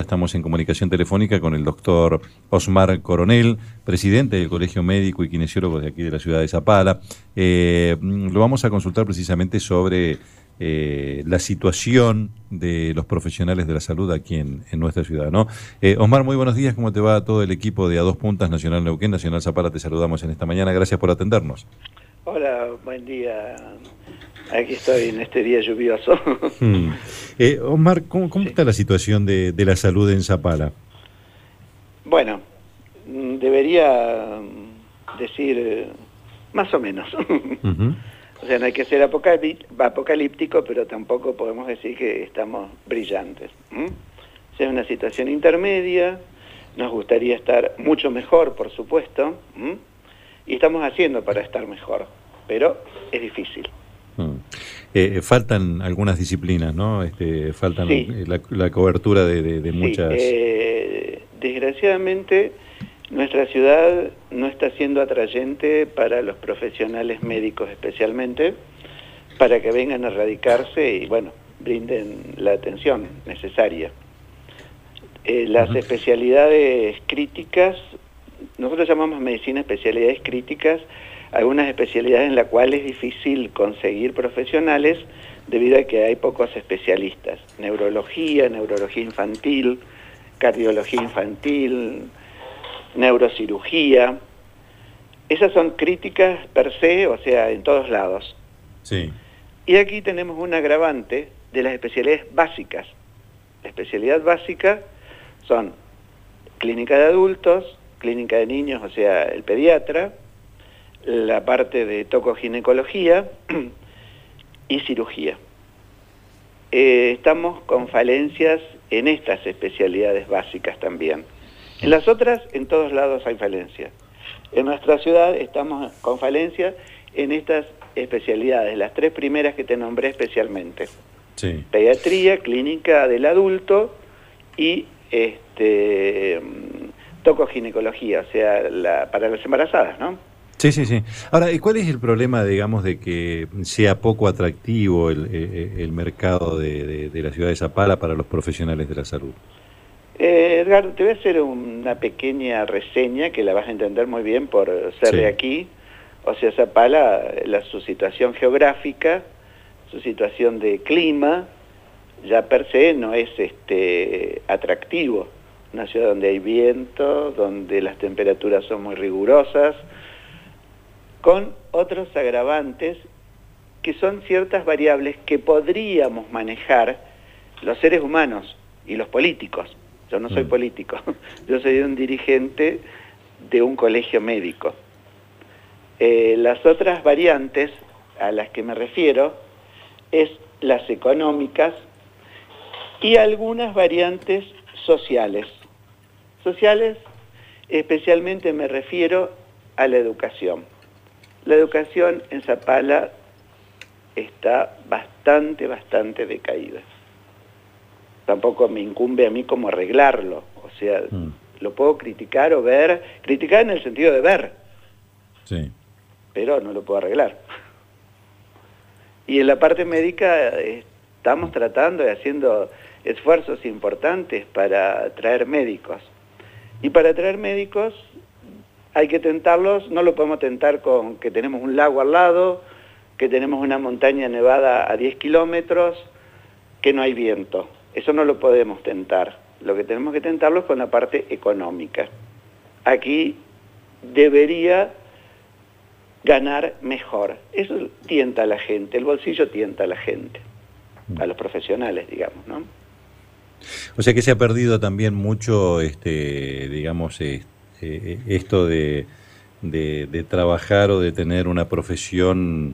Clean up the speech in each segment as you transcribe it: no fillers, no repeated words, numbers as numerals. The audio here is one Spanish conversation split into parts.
estamos en comunicación telefónica con el doctor Osmar Coronel, presidente del Colegio Médico y Kinesiólogo de aquí de la ciudad de Zapala. Lo vamos a consultar precisamente sobre la situación de los profesionales de la salud aquí en nuestra ciudad, ¿no? Osmar, muy buenos días, ¿cómo te va todo el equipo de A Dos Puntas, Nacional Neuquén, Nacional Zapala? Te saludamos en esta mañana, gracias por atendernos. Hola, buen día. Aquí estoy en este día lluvioso. Osmar, ¿cómo Sí. está la situación de la salud en Zapala? Bueno, debería decir más o menos. Uh-huh. O sea, no hay que ser apocalíptico, pero tampoco podemos decir que estamos brillantes. O sea, es una situación intermedia, nos gustaría estar mucho mejor, por supuesto, y estamos haciendo para estar mejor, pero es difícil. Faltan algunas disciplinas, ¿no? Faltan Sí. la cobertura de muchas... Desgraciadamente, nuestra ciudad no está siendo atrayente para los profesionales médicos especialmente, para que vengan a radicarse y, bueno, brinden la atención necesaria. Las especialidades críticas, nosotros llamamos medicina especialidades críticas, algunas especialidades en las cuales es difícil conseguir profesionales debido a que hay pocos especialistas. Neurología infantil, cardiología infantil, neurocirugía. Esas son críticas per se, o sea, en todos lados. Sí. Y aquí tenemos un agravante de las especialidades básicas. La especialidad básica son clínica de adultos, clínica de niños, o sea, el pediatra, la parte de tocoginecología y cirugía. Estamos con falencias en estas especialidades básicas también. En las otras, en todos lados hay falencias. En nuestra ciudad estamos con falencias en estas especialidades, las tres primeras que te nombré especialmente. Sí. Pediatría, clínica del adulto y tocoginecología, o sea, para las embarazadas, ¿no? Sí, sí, sí. Ahora, ¿y cuál es el problema, digamos, de que sea poco atractivo el mercado de la ciudad de Zapala para los profesionales de la salud? Edgar, te voy a hacer una pequeña reseña que la vas a entender muy bien por ser de aquí. O sea, Zapala, su situación geográfica, su situación de clima, ya per se no es atractivo. Una ciudad donde hay viento, donde las temperaturas son muy rigurosas, con otros agravantes que son ciertas variables que podríamos manejar los seres humanos y los políticos. Yo no soy político, yo soy un dirigente de un colegio médico. Las otras variantes a las que me refiero es las económicas y algunas variantes sociales. Sociales, especialmente me refiero a la educación. La educación en Zapala está bastante decaída. Tampoco me incumbe a mí cómo arreglarlo, o sea, lo puedo criticar o ver, criticar en el sentido de ver, sí, pero no lo puedo arreglar. Y en la parte médica estamos tratando y haciendo esfuerzos importantes para traer médicos. Y para traer médicos hay que tentarlos, no lo podemos tentar con que tenemos un lago al lado, que tenemos una montaña nevada a 10 kilómetros, que no hay viento. Eso no lo podemos tentar. Lo que tenemos que tentarlo es con la parte económica. Aquí debería ganar mejor. Eso tienta a la gente, el bolsillo tienta a la gente, a los profesionales, digamos, ¿no? O sea que se ha perdido también mucho, digamos, esto de trabajar o de tener una profesión,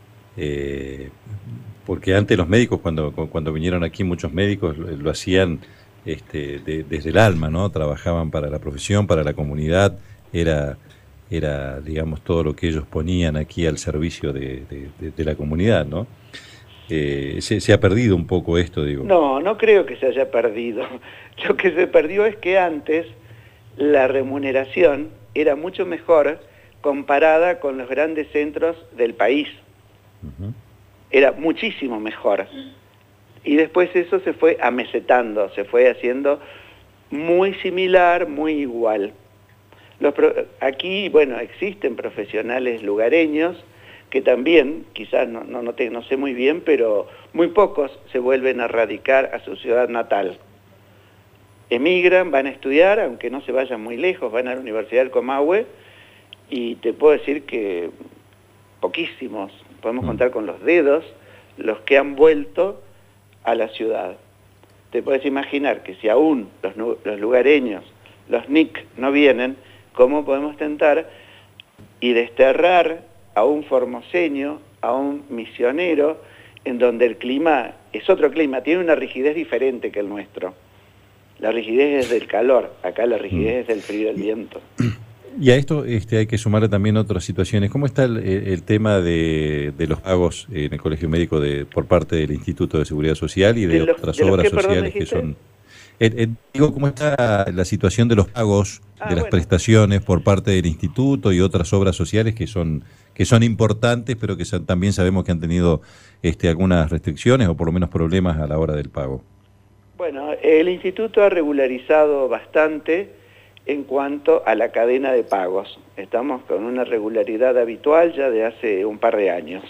porque antes los médicos, cuando vinieron aquí, muchos médicos lo hacían desde el alma, ¿no? Trabajaban para la profesión, para la comunidad, era, digamos, todo lo que ellos ponían aquí al servicio de la comunidad, ¿no? Se ha perdido un poco esto, digo. No creo que se haya perdido. Lo que se perdió es que antes la remuneración era mucho mejor comparada con los grandes centros del país. Era muchísimo mejor. Y después eso se fue amesetando, se fue haciendo muy similar, muy igual. Aquí, bueno, existen profesionales lugareños que también, quizás no sé muy bien, pero muy pocos se vuelven a radicar a su ciudad natal. Emigran, van a estudiar, aunque no se vayan muy lejos, van a la Universidad del Comahue, y te puedo decir que poquísimos, podemos contar con los dedos, los que han vuelto a la ciudad. Te puedes imaginar que si aún los lugareños, los NIC, no vienen, ¿cómo podemos tentar y desterrar a un formoseño, a un misionero, en donde el clima es otro clima, tiene una rigidez diferente que el nuestro? La rigidez es del calor, acá la rigidez es del frío del viento. Y a esto hay que sumarle también otras situaciones. ¿Cómo está el tema de los pagos en el Colegio Médico por parte del Instituto de Seguridad Social y de otras obras sociales que son... digo, ¿cómo está la situación de los pagos de las prestaciones por parte del Instituto y otras obras sociales que son importantes, pero que también sabemos que han tenido algunas restricciones o por lo menos problemas a la hora del pago? Bueno, el Instituto ha regularizado bastante en cuanto a la cadena de pagos. Estamos con una regularidad habitual ya de hace un par de años.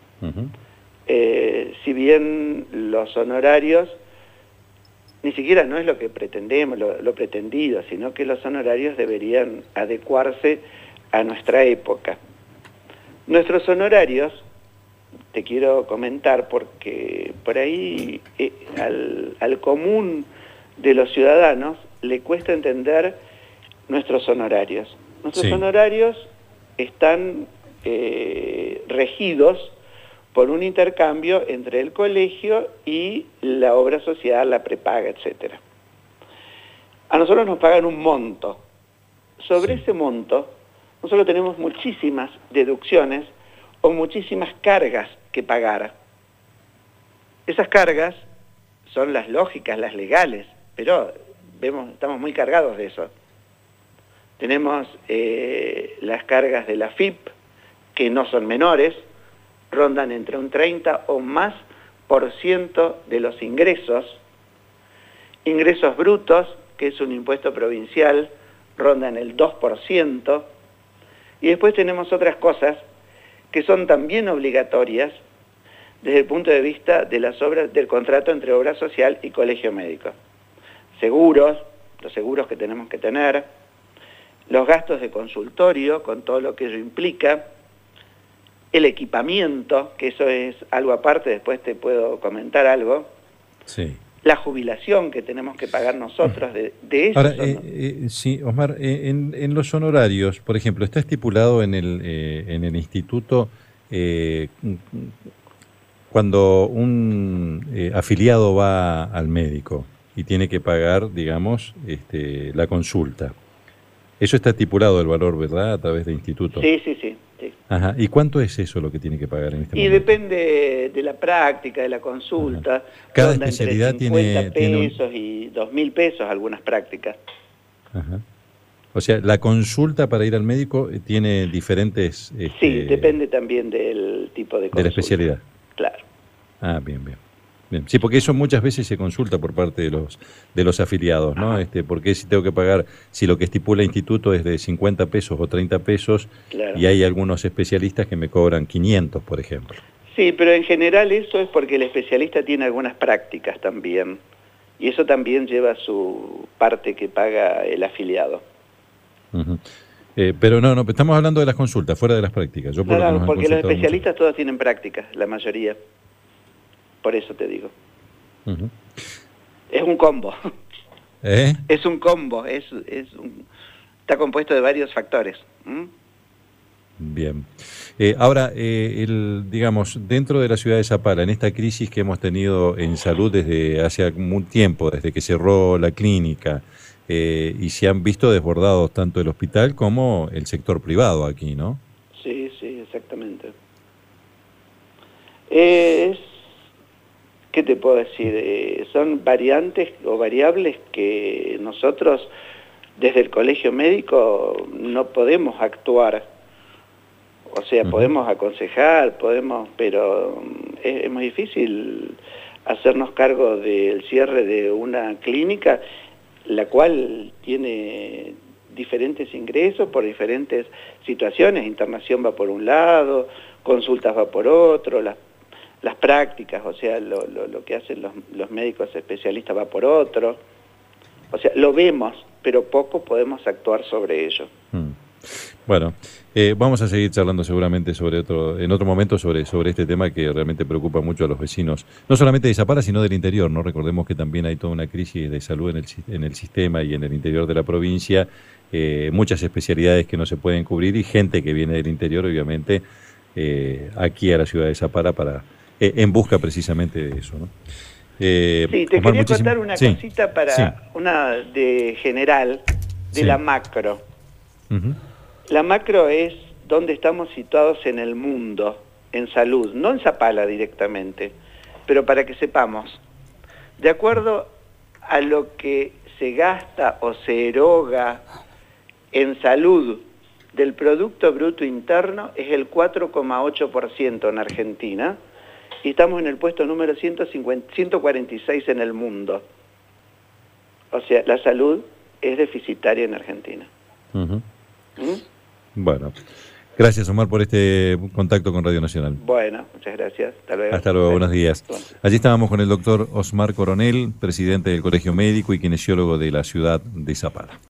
Si bien los honorarios, ni siquiera no es lo que pretendemos, lo pretendido, sino que los honorarios deberían adecuarse a nuestra época. Nuestros honorarios, te quiero comentar porque por ahí al común de los ciudadanos le cuesta entender nuestros honorarios. Nuestros honorarios están regidos por un intercambio entre el colegio y la obra social, la prepaga, etc. A nosotros nos pagan un monto. Sobre ese monto, nosotros tenemos muchísimas deducciones o muchísimas cargas que pagar. Esas cargas son las lógicas, las legales, pero estamos muy cargados de eso. Tenemos las cargas de la FIP, que no son menores, rondan entre un 30 o más % de los ingresos. Ingresos brutos, que es un impuesto provincial, rondan el 2%. Y después tenemos otras cosas que son también obligatorias desde el punto de vista de las obras, del contrato entre obra social y colegio médico. Seguros, los seguros que tenemos que tener, los gastos de consultorio, con todo lo que ello implica, el equipamiento, que eso es algo aparte, después te puedo comentar algo, la jubilación que tenemos que pagar nosotros de eso. Ahora, sí, Osmar, en los honorarios, por ejemplo, está estipulado en el instituto cuando un afiliado va al médico y tiene que pagar, digamos, la consulta. Eso está estipulado el valor, ¿verdad? A través del instituto. Sí. Ajá. ¿Y cuánto es eso lo que tiene que pagar en este momento? Y depende de la práctica, de la consulta. Cada especialidad entre 50 pesos y 2.000 pesos algunas prácticas. Ajá. O sea, la consulta para ir al médico tiene diferentes... Sí, depende también del tipo de consulta. De la especialidad. Claro. Ah, bien. Sí, porque eso muchas veces se consulta por parte de los afiliados, ¿no? Porque si tengo que pagar, si lo que estipula el instituto es de 50 pesos o 30 pesos, claro. Y hay algunos especialistas que me cobran 500, por ejemplo. Sí, pero en general eso es porque el especialista tiene algunas prácticas también, y eso también lleva su parte que paga el afiliado. Pero no, estamos hablando de las consultas, fuera de las prácticas. Claro, porque los especialistas todos tienen prácticas, la mayoría. Por eso te digo. Es un combo. Es un combo, está compuesto de varios factores. Bien. Ahora, digamos, dentro de la ciudad de Zapala, en esta crisis que hemos tenido en salud desde hace un tiempo, desde que cerró la clínica, y se han visto desbordados tanto el hospital como el sector privado aquí, ¿no? Sí, exactamente. ¿Qué te puedo decir? Son variantes o variables que nosotros desde el colegio médico no podemos actuar. O sea, podemos aconsejar, pero es muy difícil hacernos cargo del cierre de una clínica la cual tiene diferentes ingresos por diferentes situaciones. Internación va por un lado, consultas va por otro, las prácticas, o sea, lo que hacen los médicos especialistas va por otro. O sea, lo vemos, pero poco podemos actuar sobre ello. Bueno, vamos a seguir charlando seguramente en otro momento sobre este tema que realmente preocupa mucho a los vecinos, no solamente de Zapala, sino del interior, ¿no? Recordemos que también hay toda una crisis de salud en el sistema y en el interior de la provincia, muchas especialidades que no se pueden cubrir y gente que viene del interior, obviamente, aquí a la ciudad de Zapala en busca precisamente de eso, ¿no? Sí, te Omar, quería contar una cosita una de general, de la macro. La macro es donde estamos situados en el mundo, en salud, no en Zapala directamente, pero para que sepamos, de acuerdo a lo que se gasta o se eroga en salud del Producto Bruto Interno es el 4,8% en Argentina, y estamos en el puesto número 146 en el mundo. O sea, la salud es deficitaria en Argentina. Bueno, gracias Omar por este contacto con Radio Nacional. Bueno, muchas gracias. Hasta luego. Hasta luego, buenos días. Allí estábamos con el doctor Osmar Coronel, presidente del Colegio Médico y kinesiólogo de la ciudad de Zapala.